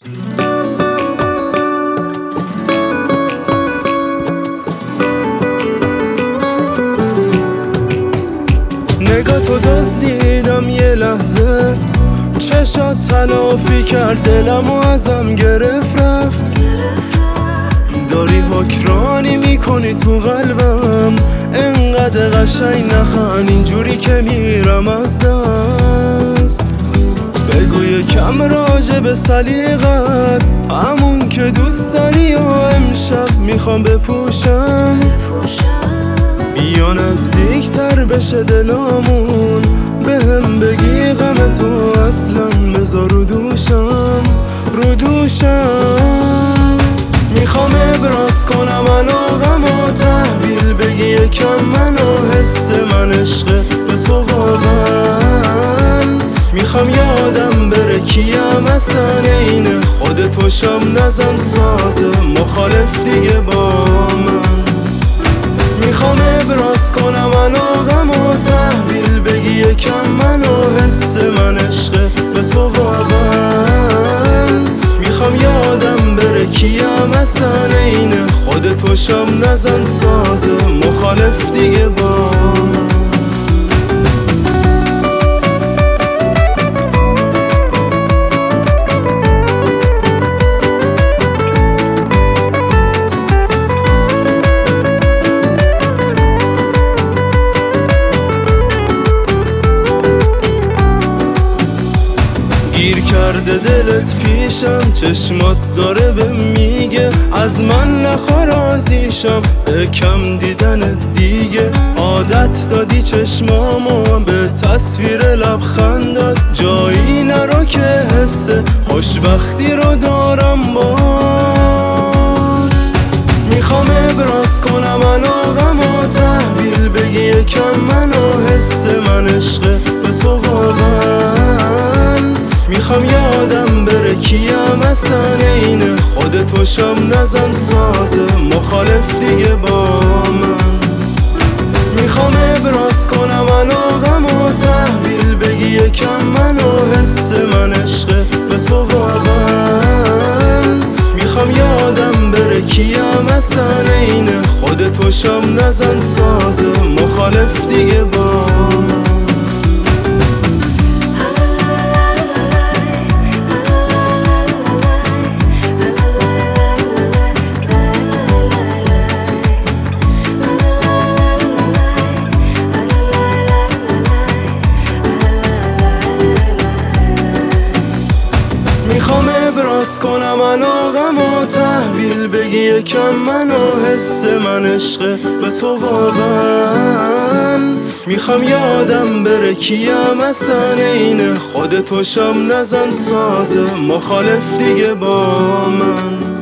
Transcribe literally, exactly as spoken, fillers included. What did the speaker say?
نگاه تو دزدیدم یه لحظه، چشات تلافی کرد دلمو ازم گرفت رفت. داری حکرانی میکنی تو قلبم، انقدر قشنگ نخن اینجوری که میرم از دست. بگو یکم راجع به سلیقت، همون که دوست داری و امشب میخوام بپوشم. بیا نزدیکتر بشه دلامون، بهم بگی غم تو اصلا بذار رو دوشم رو دوشم. میخوام ابراز کنم علاقم و تحویل بگی یکم منو، حس من عشقه به تو واقعا. میخوام یادم بره کیم اصلا عین خودتو، شام نزن سازه مخالف دیگه با من. میخوام ابراز کنم علاقم و تحویل بگی یکم منو، حس من عشقه به تو واقعا. میخوام یادم بره کیم اصلا عین خودتو، شام نزن سازه مخالف دیگه با من. گیر کرده دلت پیشم، چشمات داره به میگه از من نخوا راضیشم، کم دیدنت دیگه. عادت دادی چشمامو به تصویر لبخندات، جایی نرو که حس خوشبختی رو دارم بات. میخوام ابراز کنم علاقم و تحویل بگی یکم منو، حس من عشقه به تو واقعا. میخوام یادم بره کیم اصلا عین خودتو، شام نزن سازه مخالف دیگه با من. میخوام ابراز کنم علاقم و تحویل بگی یکم منو، حس من عشقه به تو واقعا. میخوام یادم بره کیم اصلا عین خودتو، شام نزن سازه مخالف دیگه با من. میخوام ابراز کنم علاقم و تحویل بگی یکم منو، حس من عشقه به تو واقعا. میخوام یادم بره کیم اصلا عین خودتو، شام نزن سازه مخالف دیگه با من.